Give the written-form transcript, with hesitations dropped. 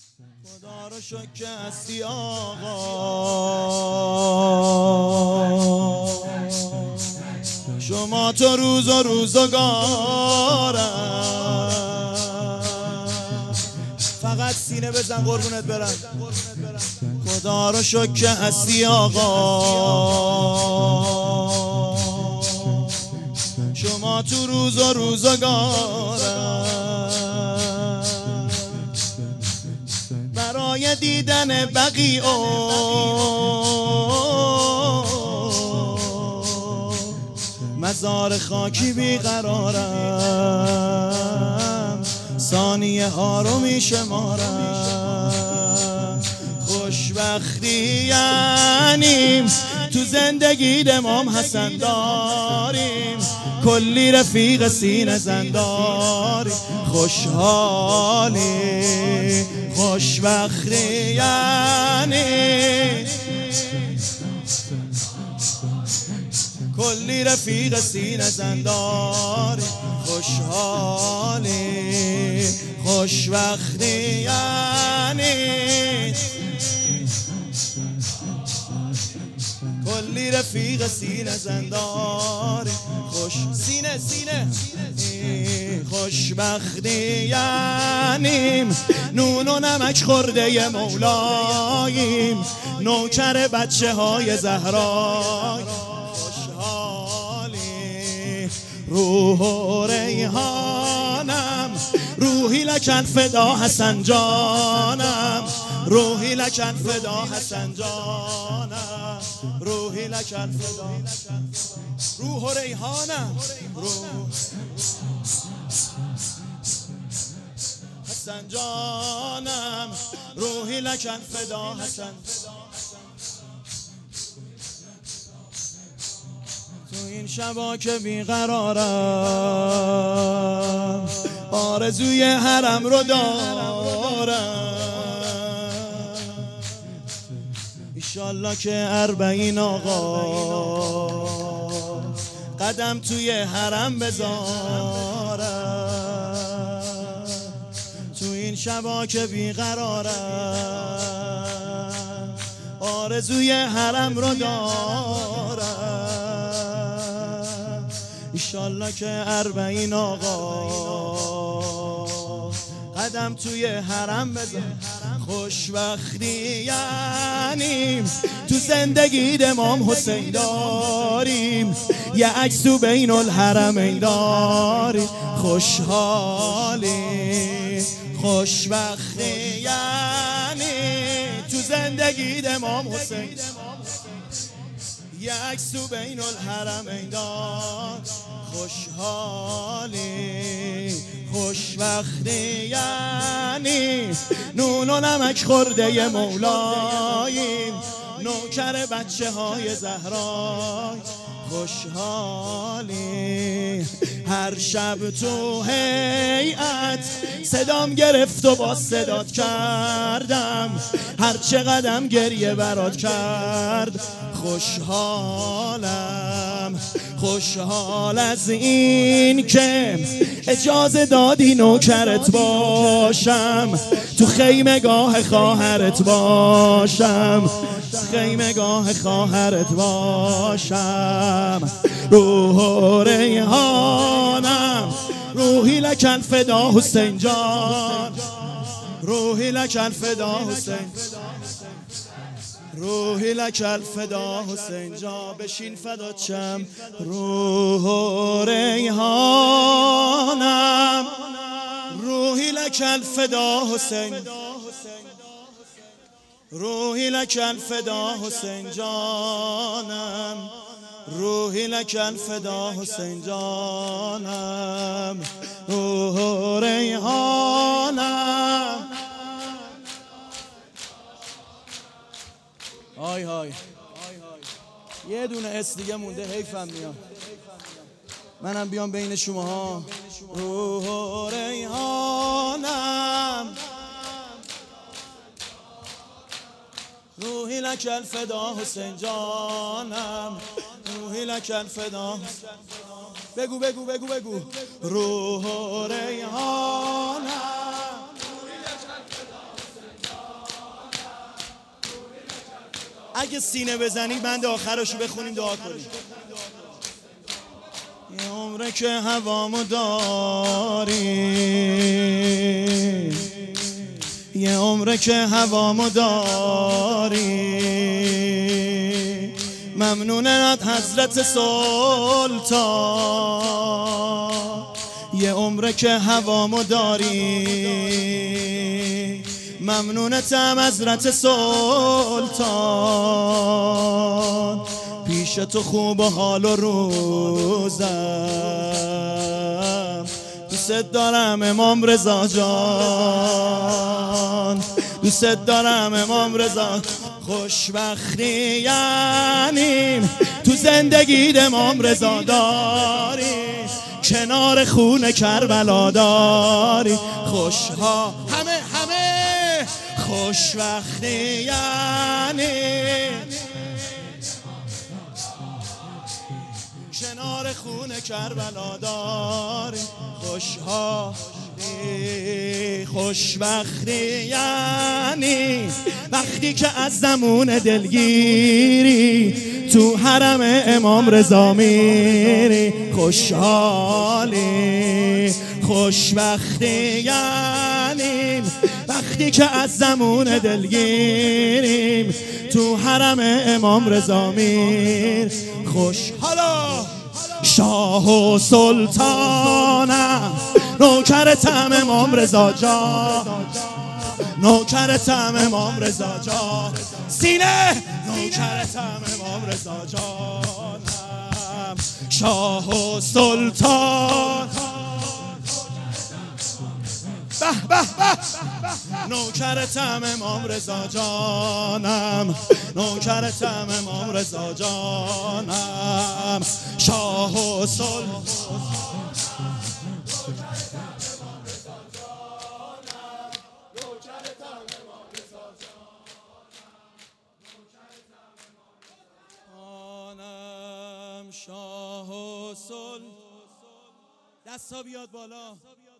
خدا رو شکر هستی آقا، شما تو روز و روزگارم. فقط سینه بزن قربونت برم. خدا رو شکر هستی آقا، شما تو روز و روزگارم. برای دیدن بقیع مزار خاکی بیقرارم، ثانیه ها رو میشمارم. خوشبختی یعنیم تو زندگی امام حسن داریم، کلی رفیق سینه زن داریم. خوشحالی خوشبختی یعنی کلی رفیق سینه زن داریم. خوشحالی خوشبختی یعنی کلی رفیق سینه زن داریم. سینه خوشبختی یعنی نون و نمک خورده مولاییم، نوکر بچه های زهرای. خوشحالی روح و ریحانم، روحی لکن فدا حسن جانم، روحی لکن فدا حسن جانم، روحی لکن فدا روح و ریحانم، حسن جانم، روحی لکن فدا حسن. تو این شبا که بیقرارم، آرزوی حرم رو دارم. ایشالله که 40 آقا قدم توی حرم بذارم. تو این شبا که بیقرارم، آرزوی حرم رو دارم. ایشالله که 40 آقا قدم توی حرم بذارم. خوشبختی یعنی تو زندگی امام حسین داریم، یه عکس تو بین الحرمین داریم. خوشحالی خوشبختی یعنی تو زندگی امام حسین، یه عکس تو بین الحرمین دار. خوشحالی خوشبختی یعنی نون و نمک خورده مولاییم، نوکر بچه های زهرای. خوشحالی هر شب تو هیئت صدام گرفت و با صدات کردم، هر چقدرم گریه برات کرد. خوشحالم خوشحال از این که اجازه دادی نوکرت باشم، تو خیمگاه خواهرت باشم، خیمگاه خواهرت باشم. روح و ریحانم، روحی لکن فدا حسین جان، روحی لکن فدا حسین، روحی لکن فدا حسین جان. بشین فدات شم. روح و ریحانم، روحی لکن فدا حسین، روحی لکن فدا حسین جانم، روحی لکن فدا حسین جانم. روح و ریحانم. های های یه دونه اس دیگه مونده، حیفم میاد منم بیام بین شماها. روح و ریحانم، روحی لکن فدا حسین جانم، روحی لکن فدا. بگو بگو بگو بگو. روح و ریحانم، اگه سینه بزنی بند آخرشو بخونیم دعا کنیم. یه عمره که هوامو داری، یه عمره که هوامو داری، ممنونت حضرت سلطان. یه عمره که هوامو داری، ممنونتم حضرت سلطان. پیش تو خوب و حال و روزم، دوست دارم امام رضا جان، دوست دارم امام رضا. خوشبختی یعنی تو زندگی امام رضا داری، کنار خون کربلا داری. خوشها همه خوشبختی یعنی کنار خون کربلا داری. خوشبختی یعنی وقتی که از زمون دلگیری تو حرم امام رضا میری. خوشبختی یعنی وقتی که از زمون دلگیریم تو حرم امام رضا میر. خوشحالا شاه و سلطانم، نوکرتم امام رضا جان، نوکرتم امام رضا جان. سینه نوکرتم امام رضا جانم، شاه و سلطان. به به به نوکرتم امام رضا جانم، نوکرتم امام رضا جانم، شاه و سلطان. شاه و سلطان. دستا بیاد بالا.